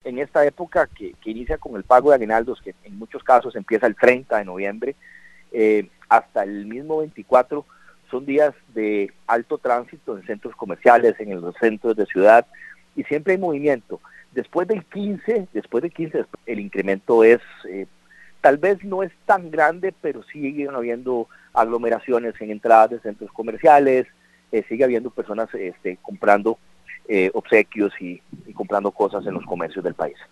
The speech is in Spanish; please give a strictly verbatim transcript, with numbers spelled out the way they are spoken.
en esta época que, que inicia con el pago de aguinaldos, que en muchos casos empieza el treinta de noviembre, eh, hasta el mismo veinticuatro, son días de alto tránsito en centros comerciales, en los centros de ciudad, y siempre hay movimiento. Después del quince, después del quince, el incremento es, eh, tal vez no es tan grande, pero siguen habiendo aglomeraciones en entradas de centros comerciales, eh, sigue habiendo personas este, comprando eh, obsequios y, y comprando cosas en los comercios del país.